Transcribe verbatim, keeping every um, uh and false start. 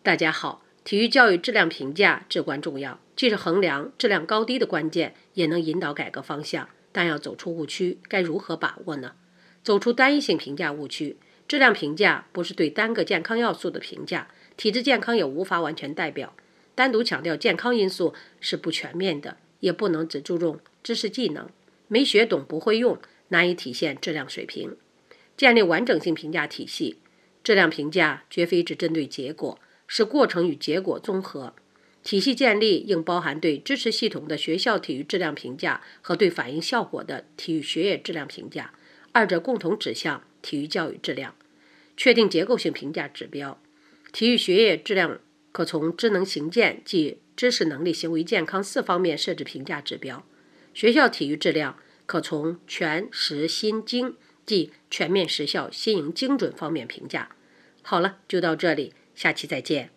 大家好，体育教育质量评价至关重要，既是衡量质量高低的关键，也能引导改革方向。但要走出误区，该如何把握呢？走出单一性评价误区。质量评价不是对单个健康要素的评价，体质健康也无法完全代表。单独强调健康因素是不全面的，也不能只注重知识技能，没学懂不会用，难以体现质量水平。建立完整性评价体系。质量评价绝非只针对结果，是过程与结果综合。体系建立应包含对支持系统的学校体育质量评价和对反映效果的体育学业质量评价，二者共同指向体育教育质量。确定结构性评价指标。体育学业质量可从知能行健即知识能力行为健康四方面设置评价指标。学校体育质量可从全实心精即全面实效新颖精准方面评价。好了，就到这里，下期再见。